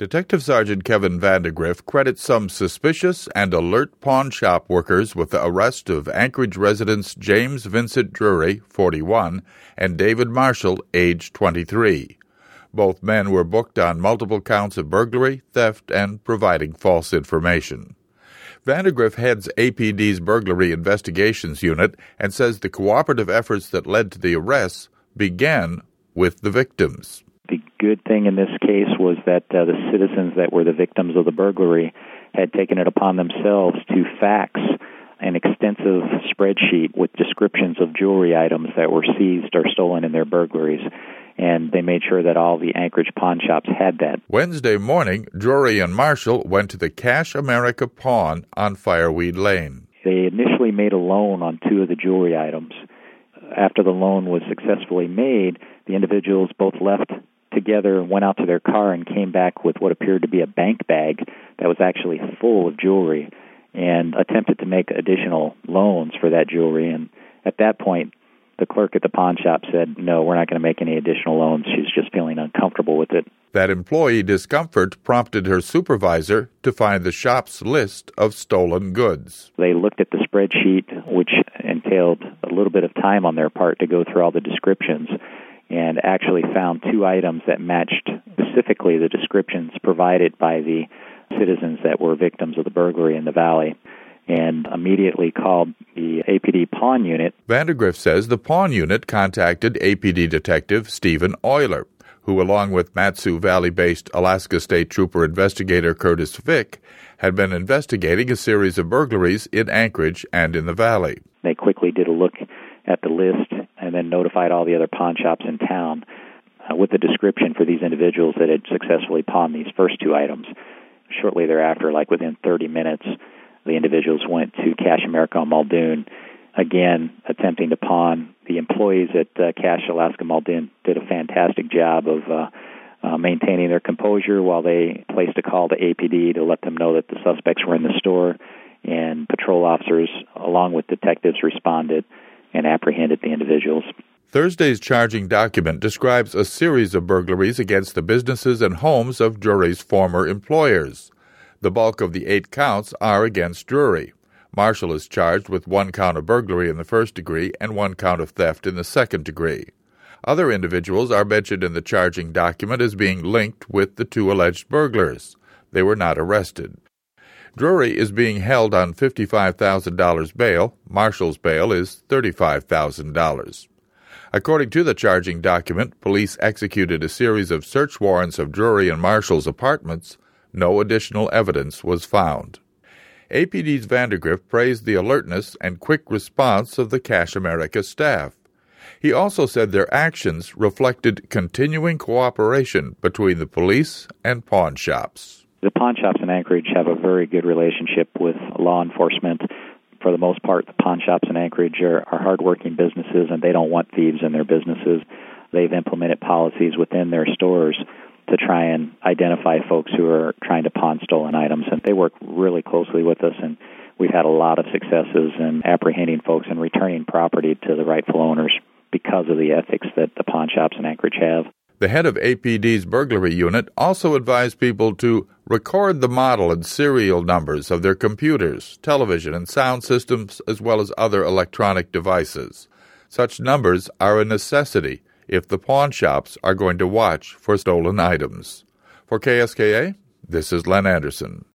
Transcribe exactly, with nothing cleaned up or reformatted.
Detective Sergeant Kevin Vandegrift credits some suspicious and alert pawn shop workers with the arrest of Anchorage residents James Vincent Drury, forty-one, and David Marshall, age twenty-three. Both men were booked on multiple counts of burglary, theft, and providing false information. Vandegrift heads A P D's Burglary Investigations Unit and says the cooperative efforts that led to the arrests began with the victims. The good thing in this case was that uh, the citizens that were the victims of the burglary had taken it upon themselves to fax an extensive spreadsheet with descriptions of jewelry items that were seized or stolen in their burglaries. And they made sure that all the Anchorage pawn shops had that. Wednesday morning, Drury and Marshall went to the Cash America Pawn on Fireweed Lane. They initially made a loan on two of the jewelry items. After the loan was successfully made, the individuals both left together and went out to their car and came back with what appeared to be a bank bag that was actually full of jewelry and attempted to make additional loans for that jewelry. And at that point, the clerk at the pawn shop said, no, we're not going to make any additional loans. She's just feeling uncomfortable with it. That employee discomfort prompted her supervisor to find the shop's list of stolen goods. They looked at the spreadsheet, which entailed a little bit of time on their part to go through all the descriptions, and actually found two items that matched specifically the descriptions provided by the citizens that were victims of the burglary in the valley, and immediately called the A P D Pawn Unit. Vandegrift says the Pawn Unit contacted A P D Detective Stephen Euler, who, along with Mat-Su Valley-based Alaska State Trooper investigator Curtis Fick, had been investigating a series of burglaries in Anchorage and in the valley. They quickly did a look at the list and then notified all the other pawn shops in town uh, with the description for these individuals that had successfully pawned these first two items. Shortly thereafter, like within thirty minutes, the individuals went to Cash America on Muldoon, again attempting to pawn. The employees at uh, Cash Alaska Muldoon did a fantastic job of uh, uh, maintaining their composure while they placed a call to A P D to let them know that the suspects were in the store, and patrol officers, along with detectives, responded and apprehended the individuals. Thursday's charging document describes a series of burglaries against the businesses and homes of Drury's former employers. The bulk of the eight counts are against Drury. Marshall is charged with one count of burglary in the first degree and one count of theft in the second degree. Other individuals are mentioned in the charging document as being linked with the two alleged burglars. They were not arrested. Drury is being held on fifty-five thousand dollars bail. Marshall's bail is thirty-five thousand dollars. According to the charging document, police executed a series of search warrants of Drury and Marshall's apartments. No additional evidence was found. A P D's Vandegrift praised the alertness and quick response of the Cash America staff. He also said their actions reflected continuing cooperation between the police and pawn shops. The pawn shops in Anchorage have a very good relationship with law enforcement. For the most part, the pawn shops in Anchorage are, are hardworking businesses, and they don't want thieves in their businesses. They've implemented policies within their stores to try and identify folks who are trying to pawn stolen items. And they work really closely with us, and we've had a lot of successes in apprehending folks and returning property to the rightful owners because of the ethics that the pawn shops in Anchorage have. The head of A P D's burglary unit also advised people to record the model and serial numbers of their computers, television, and sound systems, as well as other electronic devices. Such numbers are a necessity if the pawn shops are going to watch for stolen items. For K S K A, this is Len Anderson.